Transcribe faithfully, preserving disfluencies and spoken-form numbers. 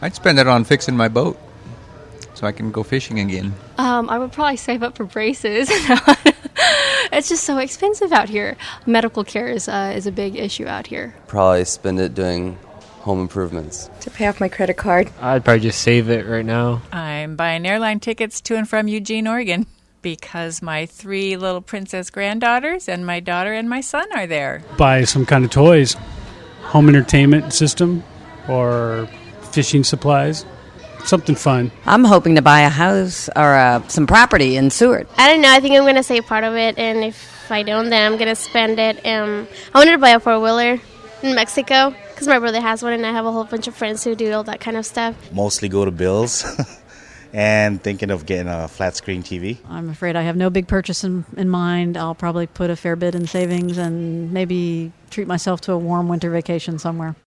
I'd spend it on fixing my boat so I can go fishing again. Um, I would probably save up for braces. It's just so expensive out here. Medical care is uh, is a big issue out here. Probably spend it doing home improvements. To pay off my credit card. I'd probably just save it right now. I'm buying airline tickets to and from Eugene, Oregon, because my three little princess granddaughters and my daughter and my son are there. Buy some kind of toys, home entertainment system, or fishing supplies. Something fun. I'm hoping to buy a house or uh, some property in Seward. I don't know. I think I'm going to save part of it, and if I don't, then I'm going to spend it. Um, I wanted to buy a four-wheeler in Mexico because my brother has one, and I have a whole bunch of friends who do all that kind of stuff. Mostly go to Bills and thinking of getting a flat-screen T V. I'm afraid I have no big purchase in, in mind. I'll probably put a fair bit in savings and maybe treat myself to a warm winter vacation somewhere.